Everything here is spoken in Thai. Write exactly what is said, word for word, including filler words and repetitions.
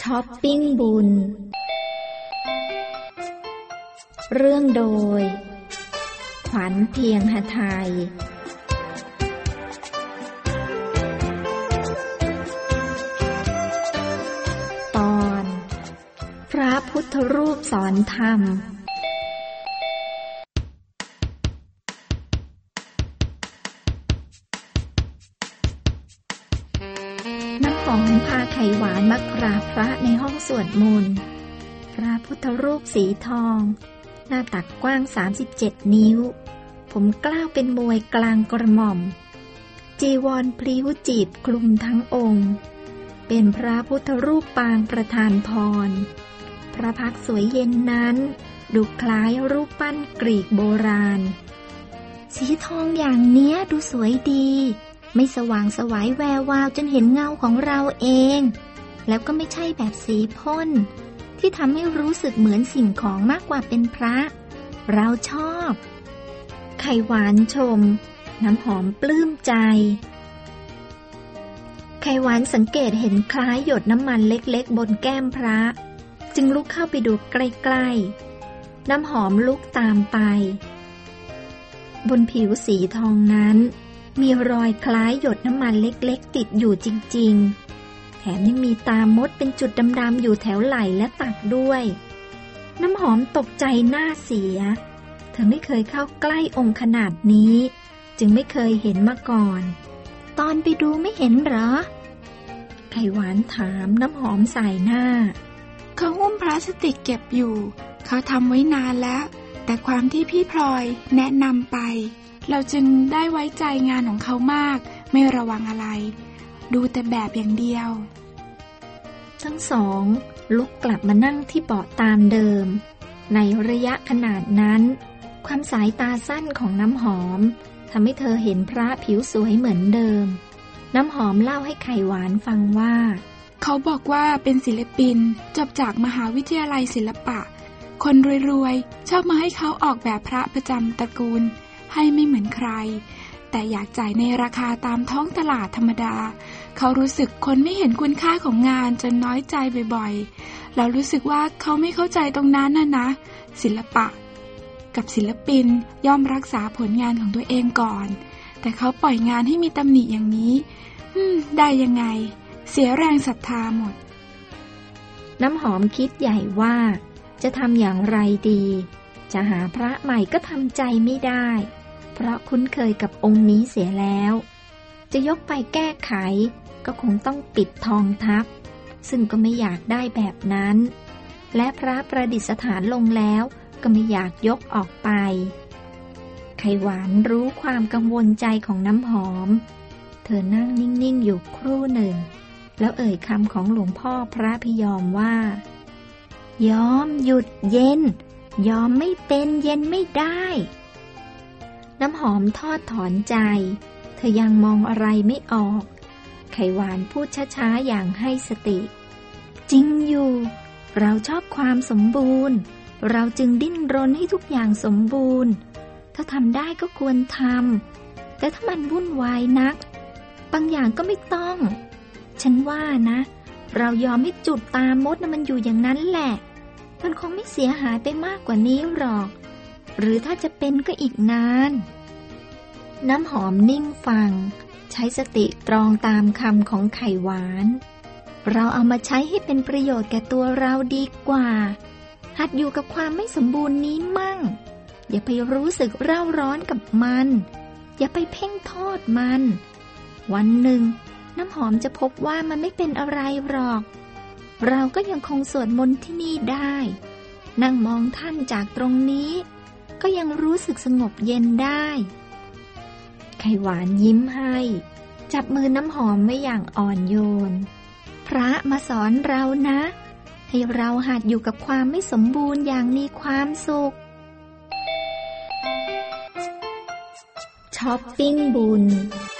ช้อปปิ้งบุญเรื่องโดยขวัญเพียงหทัยตอนพระพุทธรูปสอนธรรมน้ำหอมพาไข่หวานมากราบพระในห้องสวดมนต์พระพุทธรูปสีทองหน้าตักกว้างสามสิบเจ็ดนิ้วผมกล้าวเป็นมวยกลางกระหม่อมจีวรพลิ้วจีบคลุมทั้งองค์เป็นพระพุทธรูปปางประทานพรพระพักตร์สวยเย็นนั้นดูคล้ายรูปปั้นกรีกโบราณสีทองอย่างเนี้ยดูสวยดีไม่สว่างไสวแวววาวจนเห็นเงาของเราเองแล้วก็ไม่ใช่แบบสีพ่นที่ทำให้รู้สึกเหมือนสิ่งของมากกว่าเป็นพระเราชอบไข่หวานชมน้ำหอมปลื้มใจไข่หวานสังเกตเห็นคล้ายหยดน้ำมันเล็กๆบนแก้มพระจึงลุกเข้าไปดูใกล้ๆน้ำหอมลุกตามไปบนผิวสีทองนั้นมีรอยคล้ายหยดน้ำมันเล็กๆติดอยู่จริงๆแถมยังมีตามดเป็นจุดดำๆอยู่แถวไหล่และตักด้วยน้ำหอมตกใจหน้าเสียเธอไม่เคยเข้าใกล้องค์ขนาดนี้จึงไม่เคยเห็นมาก่อนตอนไปดูไม่เห็นเหรอไข่หวานถามน้ำหอมใส่หน้าเขาหุ้มพลาสติกเก็บอยู่เขาทำไว้นานแล้วแต่ความที่พี่พลอยแนะนำไปเราจึงได้ไว้ใจงานของเขามากไม่ระวังอะไรดูแต่แบบอย่างเดียวทั้งสองลุกกลับมานั่งที่เบาะตามเดิมในระยะขนาดนั้นความสายตาสั้นของน้ำหอมทำให้เธอเห็นพระผิวสวยเหมือนเดิมน้ำหอมเล่าให้ไข่หวานฟังว่าเขาบอกว่าเป็นศิลปินจบจากมหาวิทยาลัยศิลปะคนรวยๆชอบมาให้เขาออกแบบพระประจำตระกูลให้ไม่เหมือนใครแต่อยากจ่ายในราคาตามท้องตลาดธรรมดาเขารู้สึกคนไม่เห็นคุณค่าของงานจนน้อยใจบ่อยๆเรารู้สึกว่าเขาไม่เข้าใจตรงนั้นน่ะนะศิลปะกับศิลปินย่อมรักษาผลงานของตัวเองก่อนแต่เขาปล่อยงานให้มีตำหนิอย่างนี้ได้ยังไงเสียแรงศรัทธาหมดน้ำหอมคิดใหญ่ว่าจะทำอย่างไรดีจะหาพระใหม่ก็ทำใจไม่ได้เพราะคุ้นเคยกับองค์นี้เสียแล้วจะยกไปแก้ไขก็คงต้องปิดทองทับซึ่งก็ไม่อยากได้แบบนั้นและพระประดิษฐานลงแล้วก็ไม่อยากยกออกไปไข่หวานรู้ความกังวลใจของน้ำหอมเธอนั่งนิ่งๆอยู่ครู่หนึ่งแล้วเอ่ยคำของหลวงพ่อพระพยอมว่ายอมหยุดเย็นยอมไม่เป็นเย็นไม่ได้น้ำหอมทอดถอนใจเธอยังมองอะไรไม่ออกไข่หวานพูดช้าๆอย่างให้สติจริงอยู่เราชอบความสมบูรณ์เราจึงดิ้นรนให้ทุกอย่างสมบูรณ์ถ้าทำได้ก็ควรทำแต่ถ้ามันวุ่นวายนักบางอย่างก็ไม่ต้องฉันว่านะเรายอมให้จุดตามดนะมันอยู่อย่างนั้นแหละมันคงไม่เสียหายไปมากกว่านี้หรอกหรือถ้าจะเป็นก็อีกนานน้ำหอมนิ่งฟังใช้สติตรองตามคำของไข่หวานเราเอามาใช้ให้เป็นประโยชน์แก่ตัวเราดีกว่าหัดอยู่กับความไม่สมบูรณ์นี้มั่งอย่าไปรู้สึกเร่าร้อนกับมันอย่าไปเพ่งโทษมันวันหนึ่งน้ำหอมจะพบว่ามันไม่เป็นอะไรหรอกเราก็ยังคงสวดมนต์ที่นี่ได้นั่งมองท่านจากตรงนี้ก็ยังรู้สึกสงบเย็นได้ไข่หวานยิ้มให้จับมือน้ำหอมไว้อย่างอ่อนโยนพระมาสอนเรานะให้เราหัดอยู่กับความไม่สมบูรณ์อย่างมีความสุขช้อปปิ้งบุญ